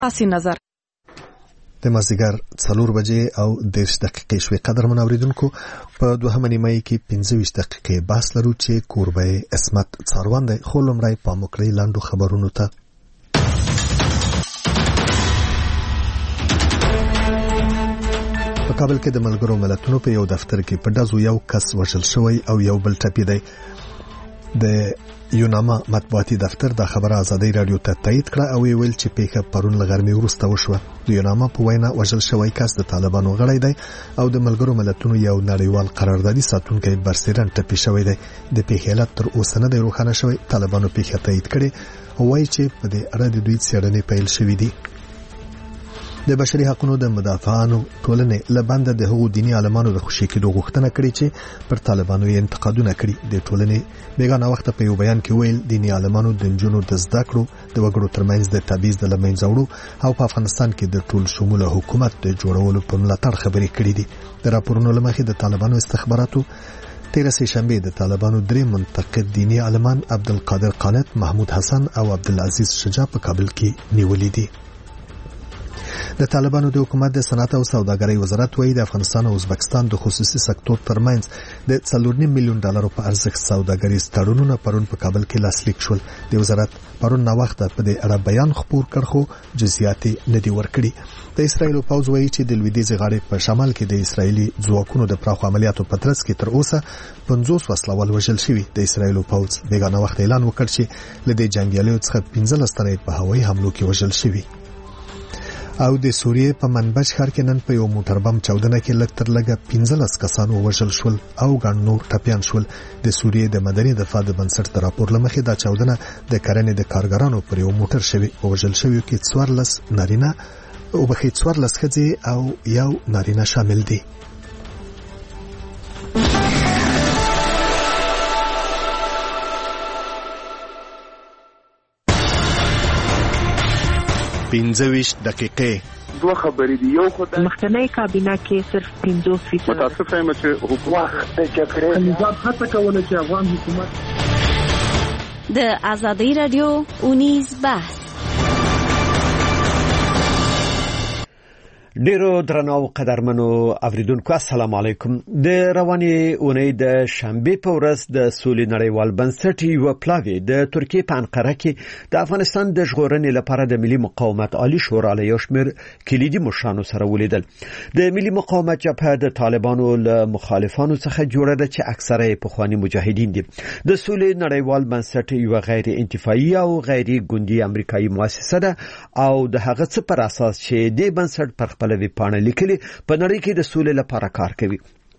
تاسې نظر د مازدیګر 4 بجې او 10 دقیقې شوې. قدرمن اوریدونکو په دوهمه نیمه کې 25 دقیقې بحث لرو چې کوربه عصمت څاروان دی. خو لومړی پام وکړئ لاندو خبرونو ته. په کابل کې د ملګرو ملتونو په یو دفتر کې په ډزو یو کس وژل شوی او یو بل ټپي دی. د یوناما مطبوعاتي دفتر دا خبره ازادي رادیو ته تایید کړه او ویل چې پیښه پرون لغرمې وروسته وشوه. د یوناما په وینا وژل شوی کس د طالبانو غړی دی او د ملګرو ملتونو یو نړیوال قراردادي ساتونکی برسیرن ټپي شوی دی. د پیښې علت تر اوسه نه دی روښانه شوی. طالبانو پیښه تایید کړي او وایي چې په دې اړه د دوی څېړنې پیل شوې دي. د بشري حقوقو د مدافعانو ټولنې لبنده د هغو دینی عالمانو د خوشي کېدو غوښتنه کړې چې پر طالبانو یې انتقادونه کړي. د ټولنې بیگانه وخت په یو بیان کې ویل دینی عالمانو د جنونو د زده کړو د وګړو ترمنځ د تبعیض د لمنځه وړو او په افغانستان کې د ټول شموله حکومت د جوړولو په ملاتړ خبرې کړې دي. د راپورونو لمخې د طالبانو استخباراتو 13 شنبه د طالبانو درې منتقد دینی عالمان عبدالقادر قانت، محمود حسن او عبدالعزیز شجاع په کابل کې نیولې دي. د طالبانو د حکومت د صنعت او سوداګرۍ وزارت وایي د افغانستان او ازبکستان د خصوصي سکتور ترمنځ د 4.5 میلیون ډالرو په ارزښت سوداګریز تړونونه پرون په کابل کې لاسلیک شول. د وزارت پرون نو وخت په دې اړه بیان خپور کړ خو جزئیات نه دي ورکړي. د اسرایل پوځ وایي چې د لویدیځ غاړې په شمال کې د اسرایلی ځواکونو د پراخو عملیاتو په ترڅ کې تر اوسه 50 وسلوال وژل شوي. د اسرایل پوځ بیگانه وخت اعلان وکړ چې لدې جنگیالیو څخه 15 تنه په هوایي حملو کې وژل شوي. او د سوریې په منبج ښار کې نن په یو موټر بم چاودنه کې لږ تر لږه 15 کسان وژل شول او ګڼ نور ټپیان شول. د سوریې د مدني دفاع د بنسټ د راپور لمخې دا چاودنه د کرنې د کارګرانو پر یو موټر شوی. وژل شوی کې 14 نارینه او بخې 14 ښځې او یو نارینه شامل دي. پینځویش دقیقې دوه خبرې دي. یو خدای مخکنی کابینه کې صرف 50% متاسف یم چې حکومت د جګړې نظام هڅه کوله چې افغان حکومت د ازادي رادیو اونیز بحث. ډیرو درنو قدرمنو اوریدونکو السلام علیکم. د روانې اونۍ د شنبه په ورځ د سولې نړیوال بنسټ یو پلاوی د ترکیه په انقره کې د افغانستان د ژغورنې لپاره د ملي مقاومت عالی شورا له یو شمېر کلیدي مشرانو سره ولیدل. د ملي مقاومت جبهه د طالبانو له مخالفانو څخه جوړه ده چې اکثره یې پخواني مجاهدین دي. د سولې نړیوال بنسټ یو غیر انتفاعي او غیر ګوندي امریکایي مؤسسه ده او د هغه څه پر اساس چې د بنسټ پر پلوي پاڼه لیکلي په نړۍ کې د سولې لپاره کار کوي.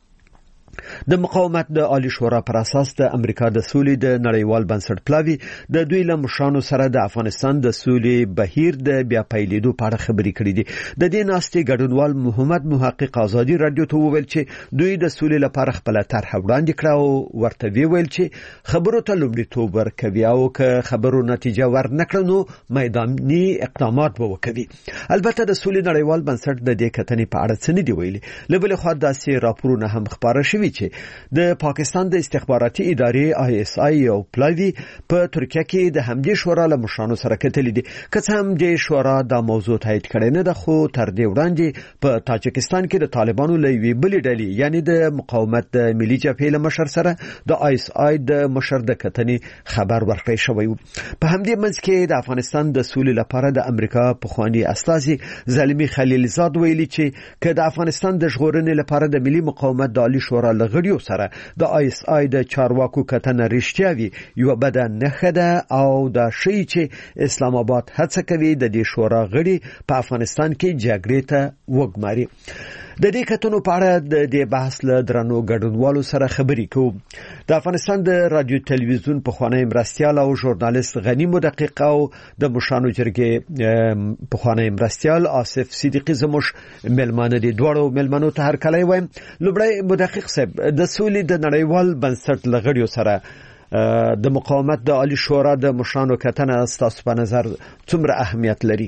د مقاومت د عالی شورا پر اساس د امریکا د سولې د نړیوال بنسټ پلاوی د دوی له مشرانو سره د افغانستان د سولې بهیر د بیا پیلېدو په اړه خبرې کړې دي. د دې ناستې ګډونوال محمد محقق ازادي رادیو ته وویل چې دوی د سولې لپاره خپل طرح وړاندې کړه او ورته ویل چې خبرو ته لومړیتوب ورکوي او که خبرو نتیجه ورنکړي نو میداني اقدامات به وکړي. البته د سولې نړیوال بنسټ د دې کتنې په اړه څه نه دی ویلي. له بلې خوا داسې راپورونه هم خبره شوي چې د پاکستان د استخباراتي ادارې ISI او پلاوی په ترکیه کې د همدې شورا له مشرانو سره کتلې دي. که څه هم د شورا د موضوع تایید کړي نه ده خو تر دې وړاندې په تاجکستان کې د طالبانو له یوې بلې ډلې یعنی د مقاومت د ملي جبهې له مشر سره د ISI د مشر د کتنې خبر ورکړی شوی و. په همدې منځ کې د افغانستان د سولې لپاره د امریکا پخوانی استازي زلمی خلیلزاد ویلي چې که د افغانستان د ژغورنې لپاره د ملي مقاومت د عالی شورا لغړیو سره د ISI د چارواکو کتنه رښتیا وي یو بد نه خده او دا شی چې اسلام آباد هڅه کوي د دې شورا غړي په افغانستان کې جګړې ته وګماري. د دې کتنو په اړه د دې بحث له درنو ګډونوالو سره خبرې کوو. د افغانستان د رادیو تلویزیون پخوانی مرستیال او ژورنالیست غنی مدقق او د مشانو جرګې پخوانی مرستیال آصف صدیقی زموږ ملمانه دي. دواړو ملمنو ته هر کله وایم لومړی مدقق صاحب د سولې د نړیوال بنسټ لغړیو سره د مقاومت د عالی شورا د مشانو کتنه ستاسو په نظر څومره اهمیت لري؟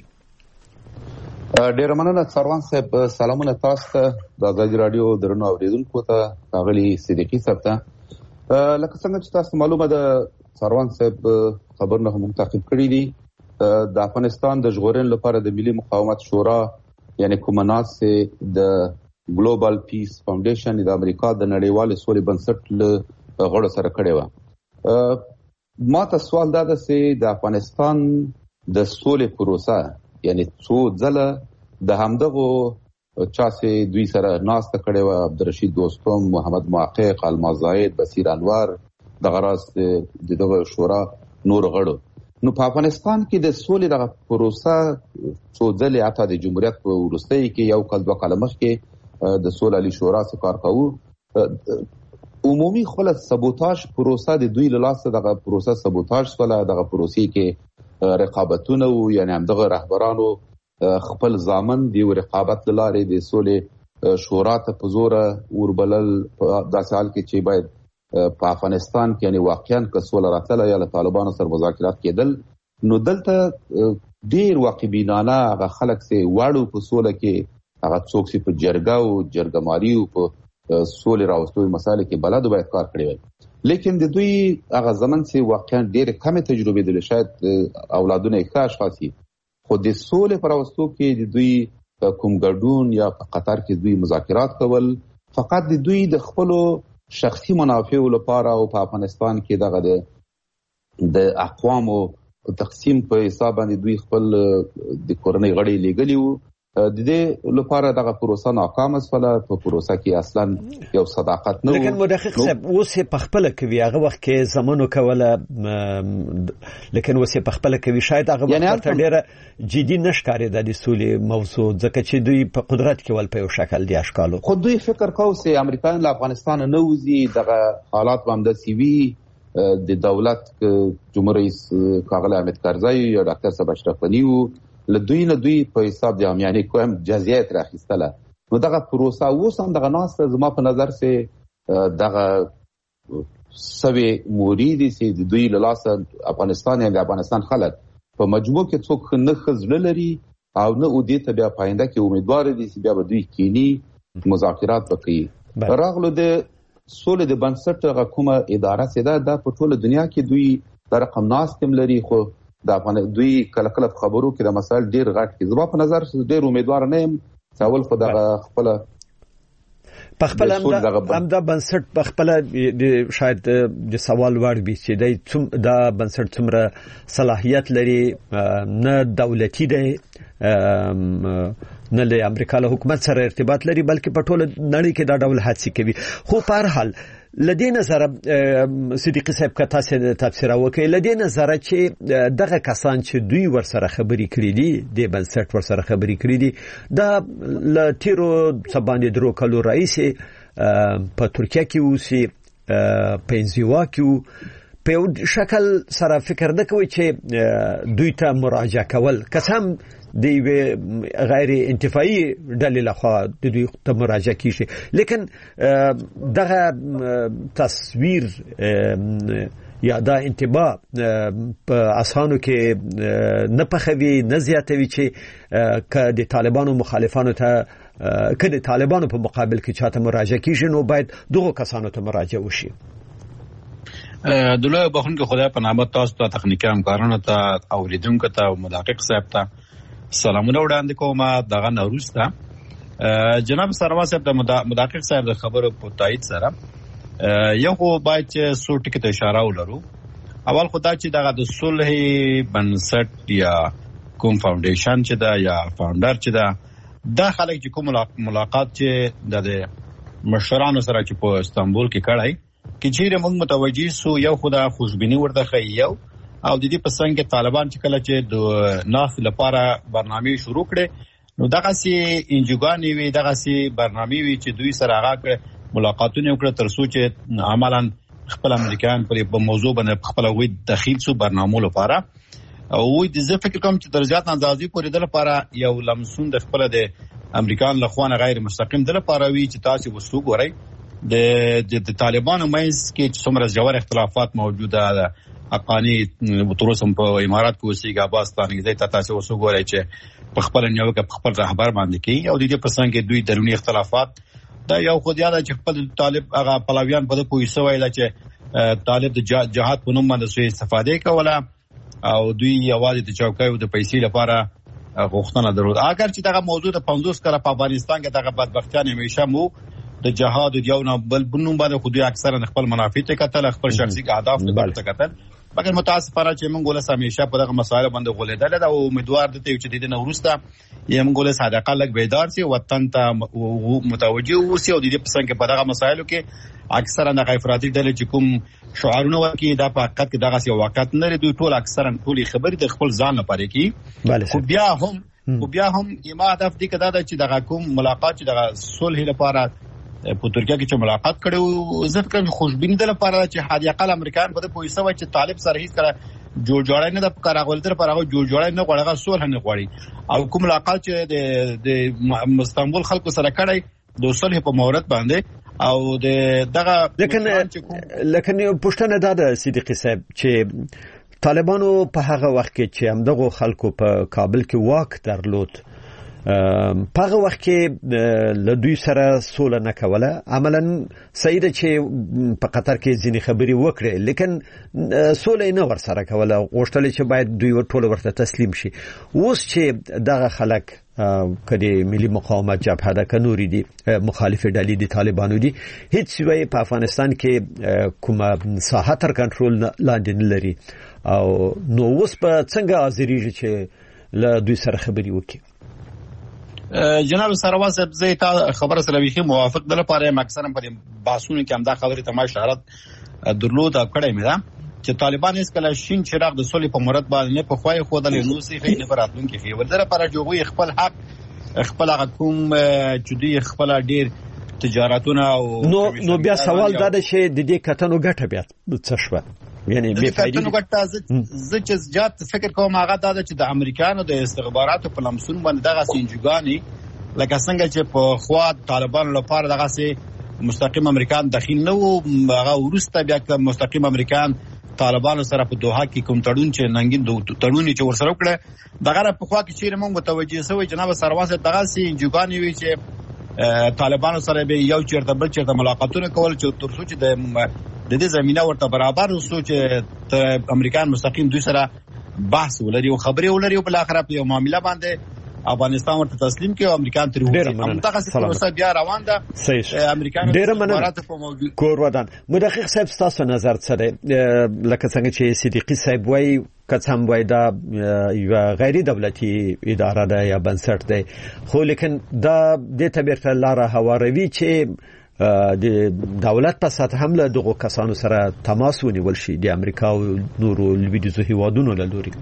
ډیر مننه څاروان صاحب. سلامونه تاسو ته د ازادي رادیو درنو اوریدونکو ته ښاغلي صدیقي صاحب ته. لکه څنګه چې تاسو معلومه ده څاروان صاحب خبرونه هم تعقیب کړی دي د افغانستان د ژغورنې لپاره د ملي مقاومت شورا یعنی کومناسه د ګلوبال پیس فاونډیشن د امریکا د نړیوال سولې بنسټ له غړو سره کړی و. ما ته سوال دا ده چې د افغانستان د سولې پروسه یعنی څو ځله د همدغو چا چې دوی سره ناسته کړې و، عبدالرشید دوستم، محمد محقق، الماس زاید، بصیر انور، دغه راز دغه شورا نور غړو. نو په افغانستان کې د سولې دغه پروسه څو ځله حتی د جمهوریت په وروستۍ کې یو کال 2 کال مخکې د سولې علی شورا څخه کار کوو، عمومي خپل سبوتاژ پروسه د دوی له لاسه دغه پروسه سبوتاژ سره دغه پروسې کې رقابتونه و، یعنی همدغه رهبرانو خپل ځامن دی رقابت لاره د سولې شورا ته په زور وربلل داسې حال کې چې باید په افغانستان کې یعنی واقعا که سوله راتله یا له طالبانو سره مذاکرات کېدل، نو دلته ډیر واقعبینانه هغه خلک چې واړو په سوله کې هغه څوک چې په جرګه او جرګماري او په سولې راوستلو مسایلو کې بلد باید کار کړی وي. لیکن د دوی هغه زمن چې واقعا ډېر کمې تجربې دي، شاید اولادونه یې ښه اشخاص دي، خو د سولې پر راوستلو کې د دوی کوم ګډون یا په قطر کې دوی مذاکرات کول فقط د دوی د خپلو شخصي منافعو لپاره او په افغانستان کې دغه د اقوامو تقسیم په حساب باندې دوی خپل د کورنۍ غړي لګلی وو. د دې لپاره دغه پروسه ناکامه شوه. په پروسه کې اصلا یو صداقت نه و. لیکن مدقق صاحب اوس په خپل کوي هغه وخت کې زمونو کوله، لیکن اوس په خپل کوي شاید هغه وخت ډیره جدي نشکاري د سولې موضوع ځکه چې دوی په قدرت کې ول په یو شکل دی اشکالو. خو دوی فکر کوي چې امریکایان له افغانستان نه وځي، دغه حالات هم د سیوی د دولت جمهور رئیس کاغله حامد کرزی یا ډاکټر صاحب اشرف غنی وو لدوی نه دوی په حساب د یعنی کوم جزئیات راخیستله. نو دغه پروسه اوس هم دغه ناس زما په نظر سه دغه سوي موریدي سي د دوی له لاسه افغانستان یا د افغانستان خلک په مجموع کې څوک نه خزل لري او نه اودي ته بیا پاینده کې امیدوار دي چې بیا به دوی کینی مذاکرات وکړي. راغلو د سولې د بنسټ کومه اداره سیده د په ټوله دنیا کې دوی د رقم ناس تم لري، خو د افغان دوی کله کله خبرو کې د مسایل ډیر غټ کې زما په نظر ډیر امیدوار نه یم څول خو د خپل همدا بنسټ په خپل شاید د سوال وړ بي چې دا بنسټ څومره صلاحیت لري، نه دولتي دی نه له امریکا له حکومت سره ارتباط لري، بلکې په ټوله نړۍ کې دا ډول هڅې کوي. خو په هر حال لدې نظر صدیقي صاحب کا تاسو تفسیر وکړي، لدې نظر چې دغه کسان چې دوی ورسره خبرې کړې دي د بنسټ ورسره خبرې کړې دي دا ل تیرو سباندې درو کلو رئیس په ترکیه کې اوسي په انزوا کې په شکل سره فکر نه کوي چې دوی ته مراجعه کول قسم دی غیر انتفاعي ډلې لخوا د دوی ته مراجعه کیږي، لیکن دغه تصویر یا دا انتباه په اسانو کې نه پخوي نه زیاتوي چې که د طالبانو مخالفانو ته که د طالبانو په مقابل کې چاته مراجعه کیږي نو باید دغه کسانو ته مراجعه وشي. دلته بخون کې خدای په نعمت تاسو ته تخنیکی همکارانو ته اوریدونکو ته او مدقق صاحب ته سلامونه وړاندې کوم. دغه نوروز ته جناب سروا صاحب د مدقق صاحب د خبرو په تایید سره یو باید چې څو ټکي ته اشاره ولرو. اول خدای چې دغه د صلح بنسټ یا کوم فاونډیشن چې دا یا فاونډر چې دا خلک چې کوم ملاقات چې د مشرانو سره چې په استانبول کې کړای کې چیرې موږ متوجي سو یو خدای خوشبینی ورته خیو او د دې په څنګه طالبان چې کله چې د ناس لپاره برنامه شروع کړي نو دغه سي انجوګانی وي دغه سي برنامه وي چې دوی سره هغه ملاقاتونه وکړه تر څو چې عملاً خپل امریکایان پر موضوع باندې خپل وی دخیل سو برنامه لپاره او د زه فکر کوم چې درجات اندازې پورې د لپاره یو لمسون د خپل د امریکایان لخوا غیر مستقیم د لپاره وی چې تاسو وسو ګورئ د طالبانو مېز کې څومره ژور اختلافات موجوده ده. افغاني وتروسم په امارات کې اوسېږي عباس تانګزی تاسو وسو ګورئ چې په خپل نیوکه په خپل رهبر باندې کې او د دې په څنګه دوی درونی اختلافات دا یو خو یاد چې خپل طالب هغه پلاویان په کوی سوې چې طالب د جهاد په نوم باندې استفاده کوله او دوی یوازې د چوکۍ او د پیسې لپاره غوښتنه درلود. اگر چې دغه موضوع د 50 کاله په افغانستان کې دغه بدبختیان همیشه مو د جهاد او یو نه بل بنوم باندې خو دوی اکثرا خپل منافع ته کتل، خپل شخصي اهداف ته کتل، مګر متاسفانه چې موږ ولس همیشه په دغه مسایل باندې غولېدل دا او امیدوار دي چې د دې نه وروسته موږ ولس صادقه لګ بیدار شي، وطن ته متوجه وسی او د دې پسند کې په دغه مسایلو کې اکثرا د افراطي ډلې چې کوم شعارونه ورکي دا په حقیقت کې دغه یو واقعیت نه لري. دوی ټول اکثرا ټولې خبرې د خپل ځان لپاره کوي. خو بیا هم یما هدف دي کدا چې دغه کوم ملاقات چې دغه صلح لپاره په ترکیه کې چې ملاقات کړو زه فکر خوشبینی ده لپاره چې حد اقل امریکایان په دې پوښتنه وای چې طالب سره هیڅ کړه جوړجوړای نه د کارغول تر پر هغه جوړجوړای نه غوړغه صلح نه غوړي او کوم ملاقات چې د استانبول خلکو سره کړی د صلح په مورد باندې او دغه لکه پښتنه ده صدیقي صاحب چې طالبانو په هغه وخت کې چې همدغه خلکو په کابل کې واک درلود په هغه وخت کې له دوی سره سوله نه کوله. عملاً سیده چې په قطر کې ځینې خبرې وکړي لیکن سوله نه ور سره کوله، غوښتل چې باید دوی ټول ورته تسلیم شي. اوس چې دغه خلک کدي ملي مقاومت جبهه ده کنوري دي مخالف ډلې دي طالبانو دي هیڅ وی په افغانستان کې کومه ساحه تر کنټرول لاندې نه لري او نو اوس په څنګه ازریږي چې له دوی سره خبرې وکړي. جناب سروا صاحب زه تا خبره سره ویخي موافق ده لپاره اکثرا په باسونو کې هم دا خبره ته ما اشاره درلود او کړی مې ده چې طالبان هیڅ کله شین چراغ د صلح په مراد باندې نه په خوای خو د نوسي خې نه براتون کې خې ولر لپاره جوړوي خپل حق خپل حکوم چې دوی خپل ډیر تجارتونه او نو بیا سوال دا ده چې د دې کتنو ګټه بیا څه شوه یعنی بے فائدې نو ګټه ز چې زیات فکر کوم هغه دا چې د امریکانو د استخباراتو په لمسون باندې دغه سنجګانی لکه څنګه چې په خوا طالبانو لپاره دغه سي مستقیم امریکان داخل نه وو هغه ورسته بیا مستقیم امریکان طالبانو سره په دوحه کې کوم تړون چې ننګین تړون چې ورسره وکړه دغه په خوا کې چې موږ متوجه شوی جناب سرواسه دغه سي سنجګانی وی چې طالبانو سره به یو چیرته بل چیرته ملاقاتونه کول چې تر څو چې د دې زمينه ورته برابر وسو چې امریکایان مستقیم دوی سره بحث ولري او خبري ولري او بل اخر په یو معاملې باندې افغانستان ورته تسلیم کړي او امریکایان تر هم دغه څه بیا روان ده. امریکایان ډېر مننه کور ودان. مدقق صاحب تاسو نظر څه دی لکه څنګه چې صدیقي صاحب وایي کڅم وای دا یو غیر دولتي اداره ده یا بنسټ ده خو لیکن دا د تبرته لار هواروي چې د دولت په سطح هم له دغه کسانو سره تماس ونیول شي د امریکا او نورو لویدیزو هیوادونو له لوري.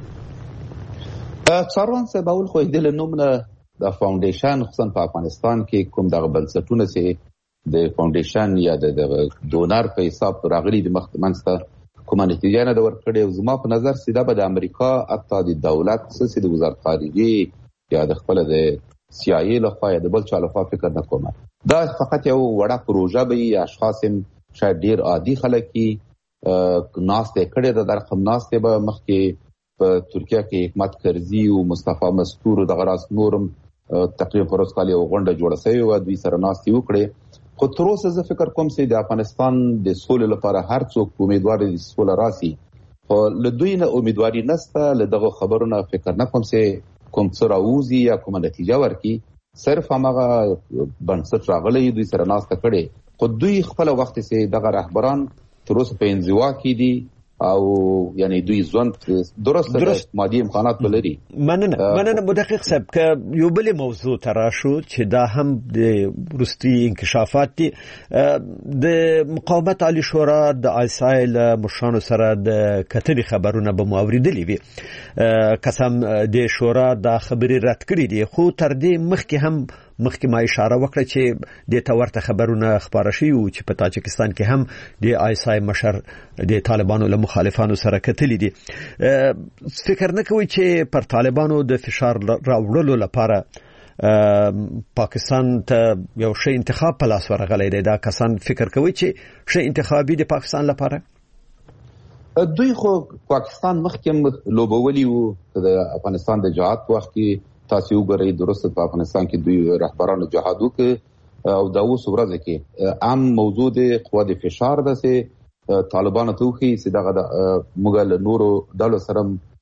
څاروان څه باول خو د نومونه د فاونډیشن خصوصا په افغانستان کې کوم دغه بنسټونه سي د فاونډیشن یا د ډونر په حساب راغلي د مخمنسته کومه نتیجه نه ور کړې. زما په نظر سیده به د امریکا اتا د دولت سسي د وزارت خارجي یا د خپل د CIA لخوا یا د بل چا لخوا فکر نه کوم. دا فقط یو وړه پروژه به یا اشخاص هم شاید ډیر عادي خلک کی ناس ته کړي د رقم ناس ته به مخکې په ترکیه کې حکمت کرزي او مصطفی مستور د غراس نورم تقریبا پروس کالي او غونډه جوړه شوی و دوی سره ناس یو کړي. خو تر اوسه زه فکر کوم چې د افغانستان د سولې لپاره هر څوک امیدوار دي سوله راسي خو له دوی نه امیدواري نشته. له دغه خبرونه فکر نه کوم چې کوم څه راوځي یا کومه نتیجه ورکړي. صرف هغه بنسټ راغلي دوی سره ناس ته کړي خو دوی خپل وخت سي دغه رهبران تر اوسه په انزوا کې دي او یعنی دوی ژوند درست مادي امکانات ولري. مننه مدقق صاحب که یو بل موضوع تراشو چې دا هم د روسي انکشافات دي د مقاومت عالی شورا د آیسایل مشانو سره د کتنې خبرونه به موریدلې وي قسم د شورا د خبري رد کړې دي خو تر دې مخکې ما اشاره وکړه چې د تورته خبرونه خبره شي او چې په تاجکستان کې هم د آیسای مشر د طالبانو له مخالفانو سره کتلې دي. فکر نه کوي چې پر طالبانو د فشار راوړلو لپاره پاکستان ته یو شی انتخاب په لاس ورغلی دی. دا کسان فکر کوي چې شی انتخابي د پاکستان لپاره دوی خو پاکستان مخکې لوبولي وو د افغانستان د جهاد وخت کې تاسو وګورئ درسته په افغانستان کې دوی رهبرانو جهاد وکړ او دا اوس ورځ کې عام موضوع د قوا د فشار ده چې طالبانو ته وخی چې دغه مغل نورو دلو سره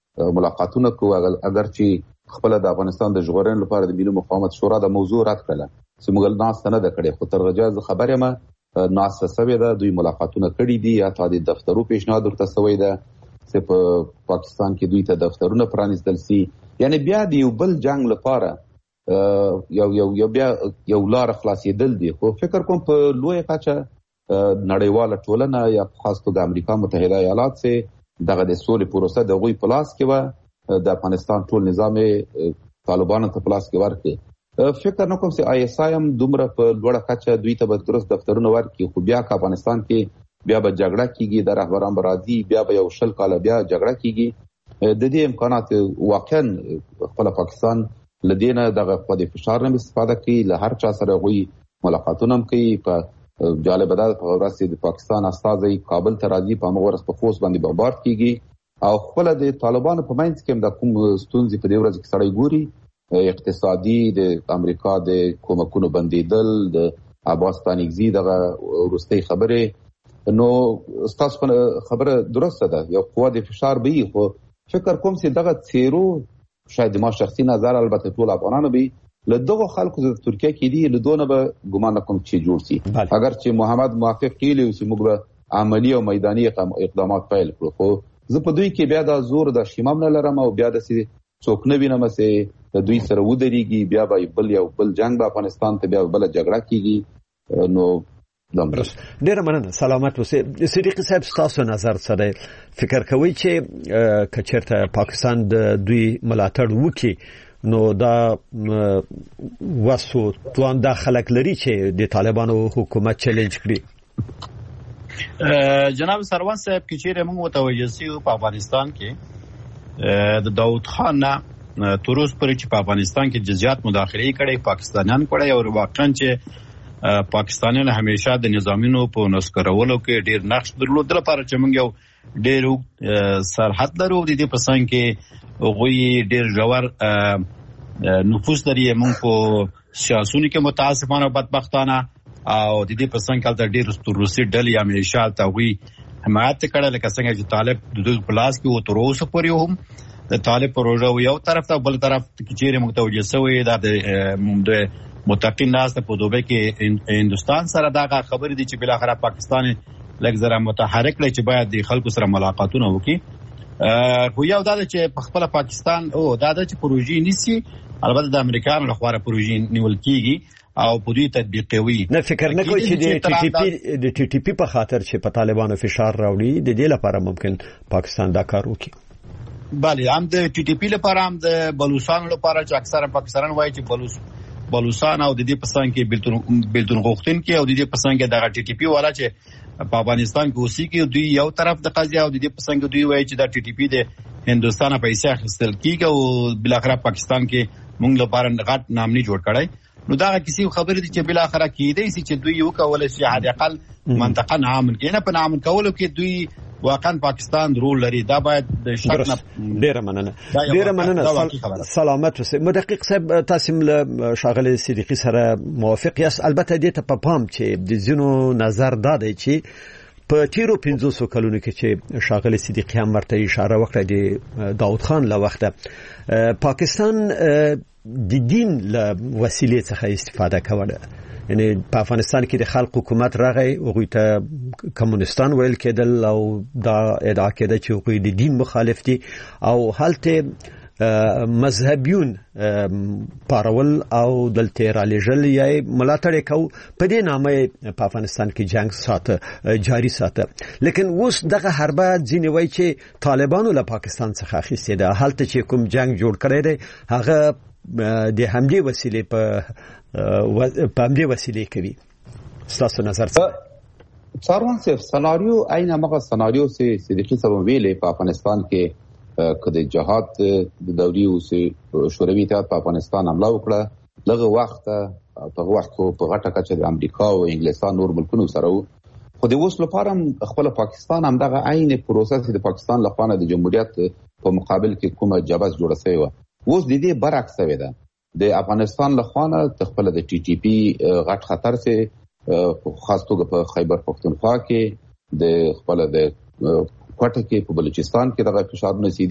ملاقاتونه کوو، اگر چې خپل د افغانستان د ژغورنې لپاره د ملي مقاومت شورا د موضوع رد کړله چې موږ ناسته نه ده کړې، خو تر غجازه خبره ما ناسته سوې ده، دوی ملاقاتونه کړي دي، یا تا د دفترو پیشنهاد ورته سوی ده چې په پاکستان کې دوی ته دفترونه پرانیستل سي. یعنی بیا د یو بل جنگ لپاره یو بیا یو لار خلاصېدل دي. خو فکر کوم په لوی کچه نړیواله ټولنه یا خاص توګه امریکا متحده ایالات سه دغه د سولې پروسه د غوي پلاس کې و د افغانستان ټول نظام طالبانو ته پلاس کې ورکړي. فکر نه کوم چې آی اس آی هم دومره په لوړه کچه دوی ته به درست دفترونه ورکړي، خو بیا که افغانستان کې بیا به جګړه کیږي، د رهبران به راځي، بیا به یو 20 کاله بیا جګړه کیږي. د دې امکانات واقعا خپل پاکستان لدینه دغه په د فشار نه استفاده کوي، له هر چا سره غوي ملاقاتونه هم کوي. په جالب ده په ورځ د پاکستان استازي کابل ته راځي، په موږ ورځ په خوست باندې بمبارد کیږي او خپل د طالبانو په منځ کې د کوم ستونزې په دې ورځ کې سړی ګوري، اقتصادي د امریکا د کومکونو بندیدل، د عباس تانیگزی دغه ورستۍ خبره. نو تاسو خبره درسته ده، یو قوه د فشار به، خو فکر کوم چې دغه څیرو شاید ما شخصي نظر البته ټول افغانانو به له دغه خلکو د ترکیه کې دي، له دونه به ګمان کوم چې جوړ شي. اگر چې محمد موافق کیلی او چې موږ به عملی او میداني اقدامات پیل کړو، خو زه په دوی کې بیا د زور د شیمام نه لرم او بیا د څوک نه وینم چې د دوی سره ودرېږي، بیا به بل جنگ به افغانستان ته بیا بل جګړه کیږي. نو ډیره مننه، سلامت اوسئ. صدیقي صاحب تاسو نظر سره فکر کوي چې کچرته پاکستان د دوی ملاتړ وکړي نو دا واسو توان د خلک لري چې د طالبانو حکومت چیلنج کړي؟ جناب سروان صاحب کې چیرې موږ متوجه سیو په افغانستان کې د داود خان نه تر اوسه پورې چې په افغانستان کې جزئیات مداخله کړي پاکستانیان کړي او واقعا چې پاکستانیان همیشه د نظامینو په نسکرولو کې ډیر نقش درلود لپاره چې موږ یو ډیر سرحد لرو د دې په څنګ کې غوي ډیر جوړ نفوذ لري موږ په سیاسونو کې متاسفانه بدبختانه او د دې په څنګ کې ډیر روسي ډلې همیشه ته غوي حمایت کړه، لکه څنګه چې طالب د دوی پلاس کې و تر اوسه پورې هم د طالب پروژه یو طرف ته بل طرف کې چیرې متوجه شوی د متقین ناس په دوبه کې هندستان سره دا خبرې دي چې بل اخر پاکستان لږ زره متحرک لري چې باید د خلکو سره ملاقاتونه وکړي. خو یو دا چې په خپل پاکستان او دا چې پروژې نيسي، البته د امریکایانو لخوا پروژې نیول کیږي او په دې تطبیق کوي. نه فکر نه کوي چې د ټي ټي پی په خاطر چې په طالبانو فشار راوړي د دې لپاره ممکن پاکستان دا کار وکړي؟ بله، هم د ټي ټي پی لپاره، هم د بلوچستان لپاره چې اکثره پاکستانیان وایي چې بلوچستان او د دې پسند کې بلتون غوښتن کې او د دې پسند کې د ټي ټي پی والا چې په افغانستان کې اوسې کې دوی یو طرف د قضیه او د دې پسند دوی وایي چې د ټي ټي پی د هندستان پیسې اخیستل کیږي او بل اخر پاکستان کې موږ لپاره غټ نامني جوړ کړای. نو دا کیسې خبرې دي چې بل اخر کېدای چې دوی یو کول شي حد اقل منطقه نامن کې نه په نامن کولو کې دوی واقعا پاکستان رول لري. دا باید د شک نه. ډیره مننه، سلامت اوسئ. مدقق صاحب تاسو له شاغله صدیقي سره موافق یاست؟ البته دې ته په پام چې د زینو نظر دادی چې په تیرو 500 کلونو کې چې شاغله صدیقي هم ورته اشاره وکړه د داود خان له وخته پاکستان د دین له وسیلې څخه استفاده کوله. یعنی په افغانستان کې د خلق حکومت راغی او غوي ته کمونستان ویل کېدل او دا ادعا کېده چې غوي د دین مخالف دي او حالته مذهبيون پارول او دلته را لېږل یا ملاتړ کو په دې نامه په افغانستان کې جنگ ساته جاری ساته. لیکن اوس دغه حربه ځینې وایي چې طالبانو له پاکستان څخه اخیستې ده، حالته چې کوم جنگ جوړ کړی دی هغه د همدې وسیلې په همدې وسیلې کوي. ستاسو نظر څه؟ څاروان صاحب سناریو عین هغه سناریو چې صدیقي صاحب ویلې په افغانستان کې کله جهاد د دوري او شوروي اتحاد په افغانستان حمله وکړه، لږ وخت په غټه کچه د امریکا او انګلیسان نور ملکونو سره، خو د اوس لپاره خپل پاکستان هم دغه عین پروسس د پاکستان لپاره د جمهوریت په مقابل کې کومه جبهه جوړه شوی و، اوس د دې برعکس شوی ده. د افغانستان لخوا خپل د ټي ټي پی غټ خطر سه خاص توګه په خیبر پختونخوا کې د خپل د کوټه کې په بلوچستان کې دغه فشارونه سيدي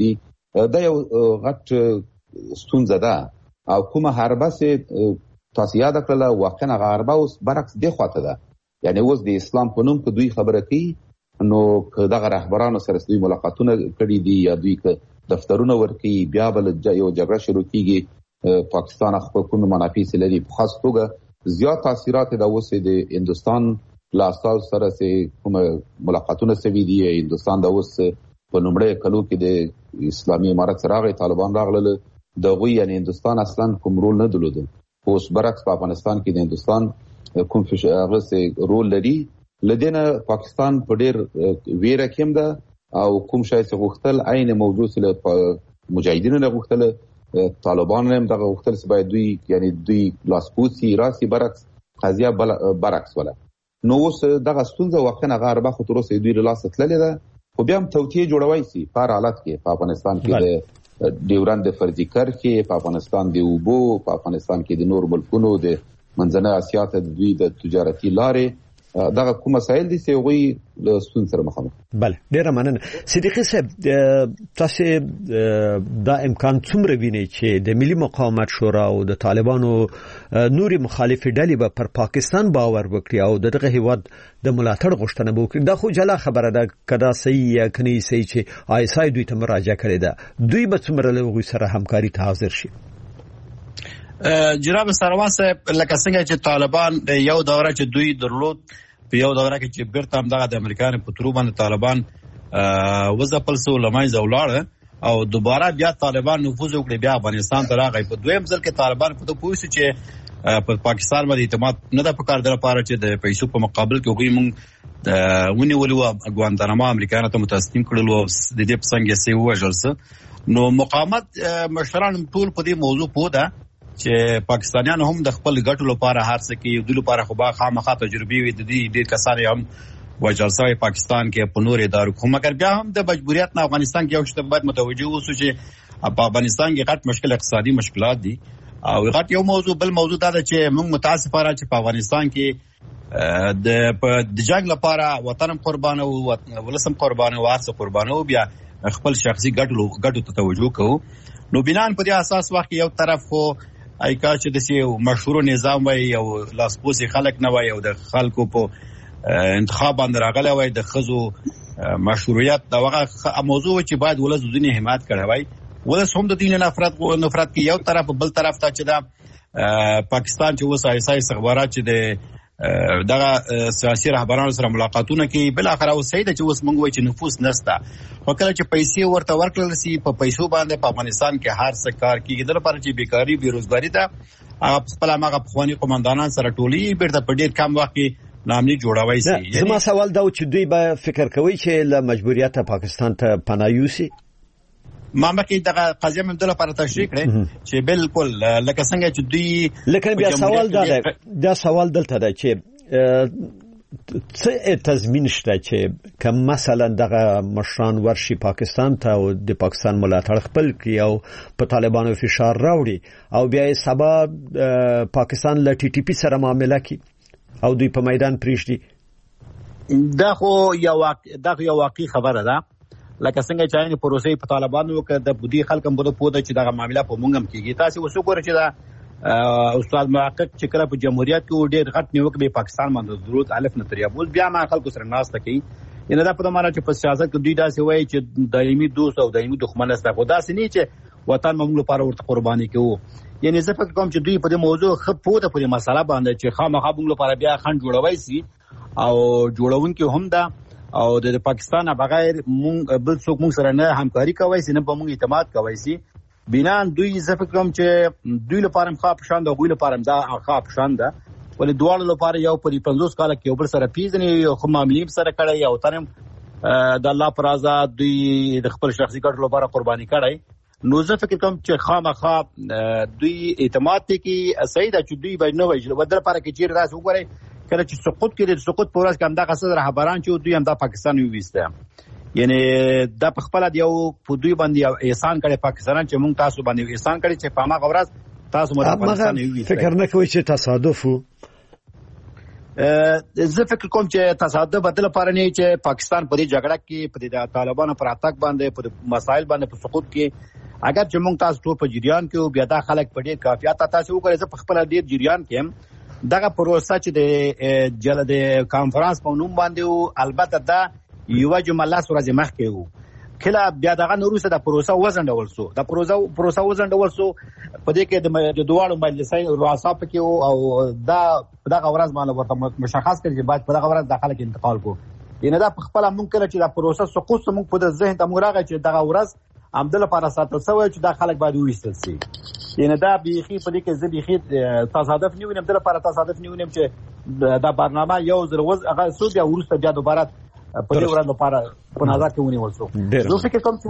دا یو غټ ستونزه ده او کومه حربه چې تاسو یاد کړله واقعا غربه اوس برعکس دی خواته ده. یعنی اوس د اسلام په نوم که دوی خبره کوي نو که دغه رهبرانو سره دوی ملاقاتونه کړي دي یا دوی که دفترونه ورکوي بیا بل یو جګړه شروع کیږي. پاکستان خپل کوم منافع لري په خاص توګه زیات تاثیرات د اوس د هندستان لاسال سره سه کوم ملاقاتونه سوي دي. هندستان د اوس په نومړی کلو کې د اسلامي امارت سره طالبان راغله دغه یعنی هندستان اصلا کوم رول نه درلود. اوس برعکس په افغانستان کې د هندستان کوم هغه رول لري. لدينا پاکستان په ډیر ویره کې ده او کوم شای څه غوښتل عین موضوع سره مجاهدینو نه غوښتل طالبان هم دغه غوښتل چې باید دوی یعنی دوی لاسپوسی راسي برعکس قضیه برعکس ولا نو اوس دغه ستونزه واقعا غربه خو تر اوسه دوی له لاس تللې ده. خو بیا هم توطیه جوړوي سي په حالت کې په افغانستان کې د ډیورند فرضي کرښې په افغانستان د اوبو په افغانستان کې د نور ملکونو د منځنۍ اسیا ته دوی د تجارتي لارې دغه کوم مسایل دي چې وی له ستونزې سره مخامخ. بله ډیره مننه. صدیقي صاحب تاسو دا امکان څومره ویني چې د ملي مقاومت شورا او د طالبانو نوري مخالفي ډلې به پر پاکستان باور وکړي او دغه هیواد د ملاتړ غوښتنه وکړي؟ دا خو جلا خبره ده کدا صحیح یا کني صحیح چې آیسای دوی ته مراجعه کړې ده دوی به څومره له سره همکاري ته حاضر شي؟ جناب سروان صاحب لکه څنګه چې طالبان یو دوره چې دوی درلود په یو دوره کې چې بیرته هم دغه د امریکایانو په تورو باندې طالبان وځپل سو لمای زولاړه او دوباره بیا طالبان نفوذ وکړي بیا افغانستان ته راغی. په دویم ځل کې طالبان په تو پوښتنه چې په پاکستان باندې اعتماد نه د پکار در لپاره چې د پیسو په مقابل کې وګړي مونږ ونیولو ګوانتانامو امریکایانو ته متسلیم کړلو د دې په څنګه سي وژل نو مقاومت مشران ټول په دې موضوع پوه ده چې پاکستانیان هم د خپل ګټو لپاره هر څه کوي. د لپاره خو با خامخا تجربه وي د دې ډېر کسان هم وجل سوی پاکستان کې په نور ادارو خو مګر بیا هم د مجبوریت نه افغانستان کې یو شته باید متوجه اوسو چې په افغانستان کې غټ مشکل اقتصادي مشکلات دي او غټ یو موضوع بل موضوع دا ده چې موږ متاسفانه چې په افغانستان کې د جنگ لپاره وطن قربانو ولسم قربانو وارث قربانو بیا خپل شخصي ګټو ته توجه کوو. نو بنان په دې اساس وخت یو طرف خو ایکا چې د سی مشهور نظام وای او لاسپوسی خلک نه وای او د خلکو په انتخاب باندې راغلی وای د خزو مشروعیت دا هغه موضوع چې باید ولز د دین حمایت کړی وای ولز هم د دین نفرت کې یو طرف بل طرف ته چې دا پاکستان چې وسه ایسای استخبارات چې د دغه سیاسي رهبرانو سره ملاقاتونه کوي بل اخر او سید چې وس مونږ وای چې نفوذ نسته خو کله چې پیسې ورته ورکړل سي په پیسو باندې په افغانستان کې هر څه کار کیږي د لپاره چې بیکاری بیروزګاری ده خپل هغه خواني قومندانان سره ټولي بیرته په ډیر کم وخت کې نامني جوړوي سي. زما سوال دا چې دوی به فکر کوي چې له مجبوریت پاکستان ته پناه یوسي. ما مکه دغه قضیه مې د لپاره تشریح کړې چې بالکل لکه څنګه چې دوی لکه بیا سوال دا سوال دلته ده چې څه تضمین شته چې کوم مثلا دغه مشران ورشي پاکستان ته او د پاکستان ملاتړ خپل کوي او په طالبانو فشار راوړي او بیا سبا پاکستان له ټي ټي پی سره معامله کوي او دوی په میدان پریږدي. دا خو یو واقعي خبره ده لکه څنګه چې عین پروسې په طالبانو کې د بودی خلکم بده پوده چې دغه معاملې په مونږ هم کیږي. تاسو وسوګور چې دا استاد محقق چې کله په جمهوریت کې ډېر غټ نیوکه به پاکستان باندې ضرورت الف نه تریا بول بیا ما خلکو سره ناسته کوي ان دا په معنا چې په سیاست کې دوی داسې وایي چې دایمي دوست او دایمي دښمن است خو داسې نه چې وطن موږ لپاره ورته قرباني کوو. یعنی زه فکر کوم چې دوی په دې موضوع خپو ته په دې مسله باندې چې خامخا موږ لپاره بیا خند جوړوي سي او جوړون کې هم دا او د پاکستان بغیر مونږ بل څوک مونږ سره نه همکاري کوي سي نه په مونږ اعتماد کوي سي بنان دوی زه فکر کوم چې دوی لپاره مخاف شان د غوی لپاره دا خاف شان ده ولې دوه لپاره یو پر 50 کال کې یو بل سره پیژني یو خو معاملې سره کړی یو ترم د الله پر آزاد دوی د خپل شخصي ګټو لپاره قرباني کړی نو زه فکر کوم چې خامخا دوی اعتماد کوي سید چې دوی باید نه وایي ودر لپاره کې چیرې راس وګوري کله چې سقوط کې د سقوط په ورځ کې هم دا قصد رهبران چې دوی هم د پاکستان ویسته یعنی دا په خپل یو په دوی باندې یو احسان کړي پاکستان چې مونږ تاسو باندې احسان کړي چې په ما غورز تاسو مو د پاکستان ویسته فکر نه کوي چې تصادف زه فکر کوم چې تصادف بدل لپاره نه چې پاکستان په دې جګړه کې په دې طالبانو پر اتاک باندې په مسایل باندې په سقوط کې اگر چې موږ تاسو ټول په جریان کې بیا دا خلک په ډېر کافیات تاسو وکړئ. زه په خپل ډېر جریان کې دغه پروسه چې د جلد کانفرنس په نوم باندې البته دا یو جمله سورج مخکې وو کله بیا دغه نورسه د پروسه وزنډول سو د پروسه وزنډول سو په دې کې د دوه مجلسي رؤسا پکې او دا دغه ورځ باندې ورته مشخص کړي چې باید په دغه ورځ داخله کې انتقال کو. ینه دا په خپل ممکن چې د پروسه سقوط موږ په ذهن ته مراغه چې دغه ورځ عمدل لپاره ساتل شوی چې دا خلک باید وېستل شي. ینه دا بيخي په دې کې زه بيخي تصادف نیولم د لپاره تصادف نیولم چې دا برنامه یو ځل هغه سو بیا ورسته بیا دوباره په دې ورځ لپاره په نظر کې ونیول شو. نو فکر کوم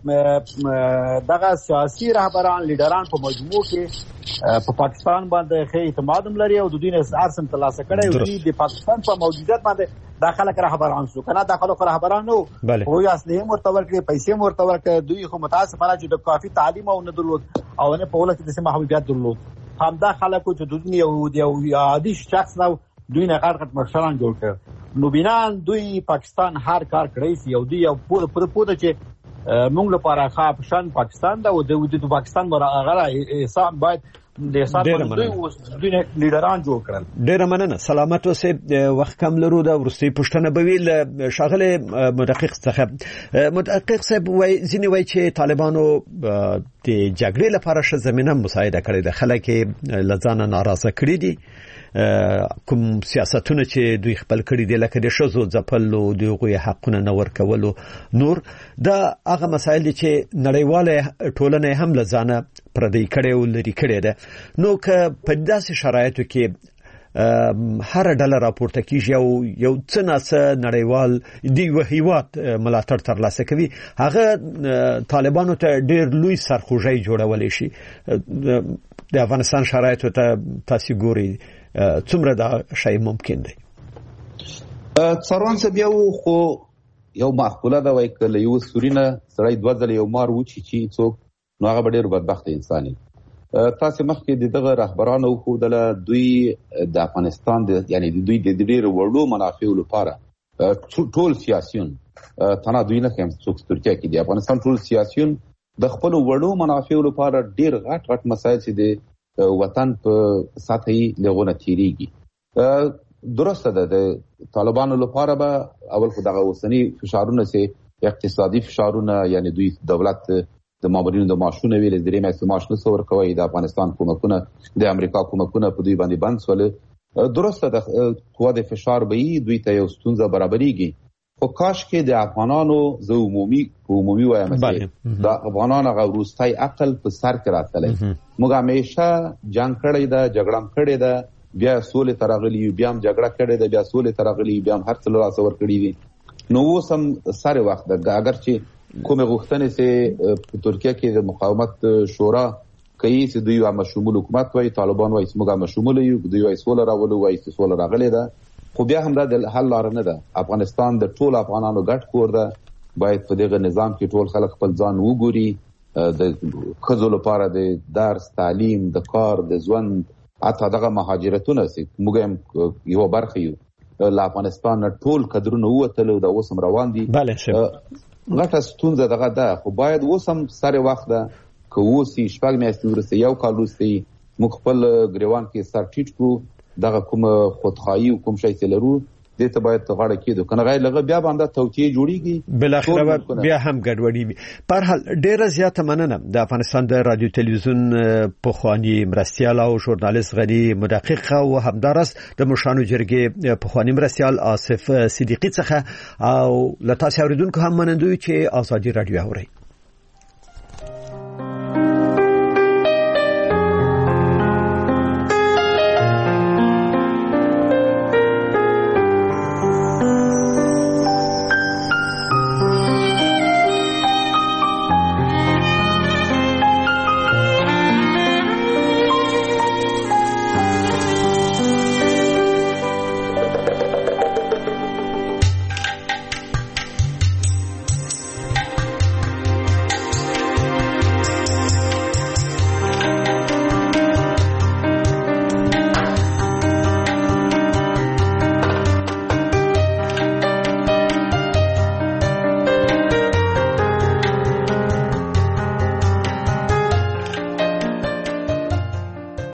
چې دغه سیاسي رهبران لیډران په مجموع کې په پاکستان باندې ښه اعتماد لري او د دوی نه ارسم ترلاسه کړي او د پاکستان په موجودیت باندې داخله رهبران شو کنه داخله رهبران نو خو یې اصلي مرتبط کړي پیسې مرتبط کړي دوی خو متاسفانه چې د کافي تعلیم او نه درلود او نه په ولکه د محبوبیت درلود همدا خلکو چې د دنیا یو عادي شخص نو دوی نه غټ مشران جوړ کړ. نو بینان دوی پاکستان هر کار کړی سی او دوی په پوره چې موږ لپاره خاصن پاکستان دا او د پاکستان مرغه حساب باید د حساب دوی لیډران جوړ کړل. ډیر مننه سلامت اوسه وخت کم لرو دا ورستي پښتنه بویل شاغله مدقق څخه مدقق صاحب وای ځینی وای چې طالبانو د جګړې لپاره ش زمينه مساعده کړې ده خلک لزانه ناراضه کړې دي کوم سیاستونه چې دوی خپل کړی دي لکه د شذو ځپلو دغه حقونه نه ورکولو نور دا هغه مسایل چې نړیواله ټولنه هم لزانه پردی کړي او لري کړي ده. نو که په داسې شرایطو کې هر ډله راپورته کیږي او یو څه ناڅه نړیوال دی وهیوات ملاتړ ترلاسه کوي هغه طالبانو ته ډیر لوی سرخوږی جوړولای شي. د افغانستان شرایطو ته تاسو ګوري څومره دا شی ممکن دی؟ څارون څه بیا خو یو معقوله دا وای کله یو سورینه سړی دوه ځله یو مار وچی چې څوک نو هغه ډیر بدبخت انساني. تاسو مخکې دغه رهبرانو خو د دوی د افغانستان د یعنی د دوی د ډیر وړو منافعو لپاره ټول سیاسيون تنه دوی نه کوم څوک ترکیه کې د افغانستان ټول سیاسيون د خپل وړو منافعو لپاره ډیر غټ مسایل چې د وطن په سطحي لغونه تیریږي. درسته ده د طالبانو لپاره به اول خو دغه اوسنی فشارونه سي اقتصادي فشارونه یعنی دوی دولت د مامورینو د معاشونه ویل درې میاشتې معاش نه څور کوي د افغانستان حکومتونه د امریکا حکومتونه په دوی باندې بند سول. درسته ده قوا د فشار به دوی ته یو ستونزه برابرېږي خو کاش کې د افغانانو زه عمومي وایم چې د افغانانو غوړستای عقل په سر کې راتللی. موږ همیشه جنگ کړی دا جګړه کړې ده بیا سولې ترغلي بیا هم جګړه کړې ده بیا سولې ترغلي بیا هم هر څه لا څور کړی دي. نو اوس هم سره وخت ده اگر چې کومه غوښتنې سي په ترکیه کې د مقاومت شورا کوي چې دوی هم شمول حکومت وای طالبان وای موږ هم شمول یو دوی وای سولې راولو وای سولې راغلي ده خو بیا هم دا د حل لار نه ده. افغانستان د ټول افغانانو ګډ کور ده باید په دغه نظام کې ټول خلک خپل ځان وګوري د خزو لپاره د درس تعلیم د کار د ژوند حتی دغه مهاجرتونه سي موږ هم یو برخه یو له افغانستان ټول قدرونه وته د اوسم روان دي. غټه ستونزه دغه ده خو باید اوسم سره وخت ده که اوسې شپږ میاشتې ورسته یو کال ورسته موږ خپل ګریوان کې سر ټیټ کړو دغه کوم خودخواهی او کوم شی چې لرو دې ته باید غاړه کېدو کنه غیر لغه بیا باندې توطیه جوړیږي بل اخر بیا هم ګډوډي وي. په هر حال ډیره زیاته مننه د افغانستان د رادیو تلویزیون پخوانی مرستیال او ژورنالیست غنی مدقق او همدارس د مشانو جرګې پخوانی مرستیال آصف صدیقی څخه او لتاسو اوریدونکو هم منندوی چې آزادي رادیو اوري.